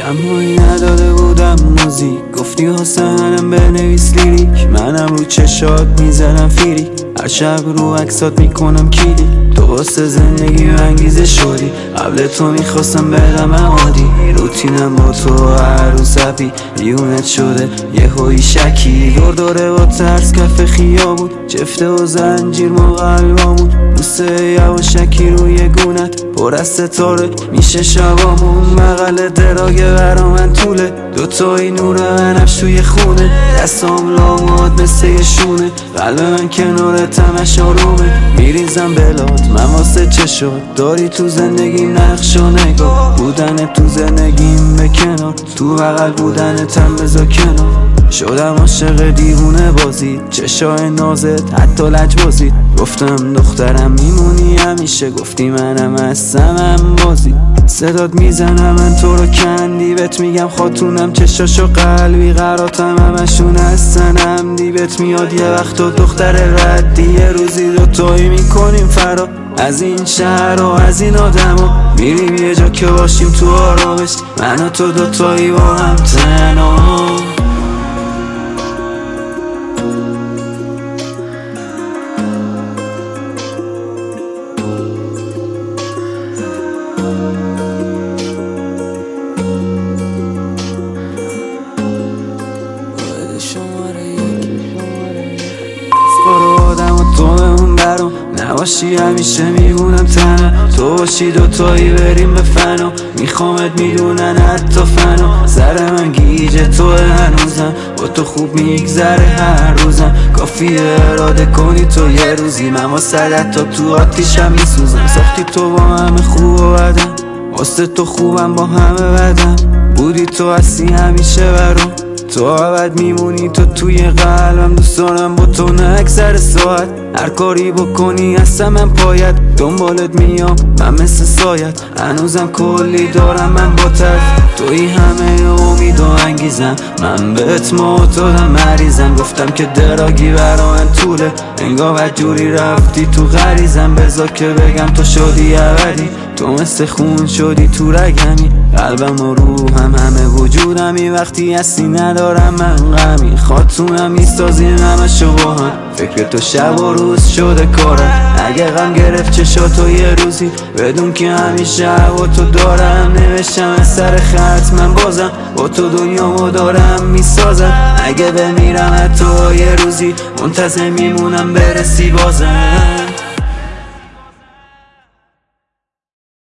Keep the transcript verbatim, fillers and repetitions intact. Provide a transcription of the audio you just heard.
شمایی نداده بودم موزیک، گفتی حسنم بنویس لیریک، منم رو چشات میزنم فیری، هر شب رو عکسات میکنم کلیک. تو واسه زندگی انگیزه شدی، قبل تو میخواستم برم عادی، روتینم با تو هر روز هپی، دیونت شده یه هایی شکی، دور داره با ترس کف خیا بود، چفته و زنجیر ما قلبامون، بوسه یواشکی روی گونت پر از ستاره میشه شبامون، بغل دراگه برا من طوله، دوتایی نور بنفش توی خونه، دستام لاماد مثل یه شونه، قلب من کنار تمش آرومه، میریزم بلات من واسه چه شد، داری تو زندگیم نقش و نگاه، بودن تو زندگیم به کنار، تو بغل بودن تن بذار کنار، شدم عاشق دیوونه بازی، چشای نازت حتی لجبازی، گفتم دخترم میمونی همیشه، گفتی منم هستم هم بازی، صدات میزنم من تو رو کندی، بهت میگم خاتونم چشاشو قلبی، قراتم همشون هستن همدی، بهت میاد یه وقت و دختر ردی، یه روزی دوتایی میکنیم فرا از این شهر و از این آدم ها، میریم یه جا که باشیم تو آرامش، من و تو دوتایی با هم تنها. آدم و تو بمون برام، نباشی همیشه میمونم تنها، تو باشی دوتایی بریم به فنا، میخوامت میدونن حتی فنا، سر من گیجه توه هنوزم، با تو خوب میگذره هر روزم، کافیه اراده کنی تو یه روزی، من واسه تا تو آتیشم میسوزم، ساختی تو با همه خوب و بدم، واسه تو خوبم با همه بدم، بودی تو هستی همیشه برام، تو عبد میمونی تو توی قلبم، دوست دارم با تو نه اکثر ساعت، هر کاری بکنی هستم من پایت، دنبالت میام من مثل سایت، هنوزم کلی دارم من با تف، توی همه امید و انگیزم، من بهت معتادم مریضم، گفتم که دراگی برا من طوله، انگار بدجوری رفتی تو غریزم، بذار که بگم تو شدی ابدی، تو مثل خون شدی تو رگمی، قلبم و روحم همه وجودمی، وقتی هستی ندارم من غمی، خاطونم میسازیم همشو با هم، فکر تو شب و روز شده کارم، اگه غم گرفت چشاتو یه روزی، بدون که همیشه با تو دارم، نوشتم از سر خط من بازم، با تو دنیامو دارم میسازم، اگه بمیرم حتی یه روزی، منتظر میمونم برسی بازم.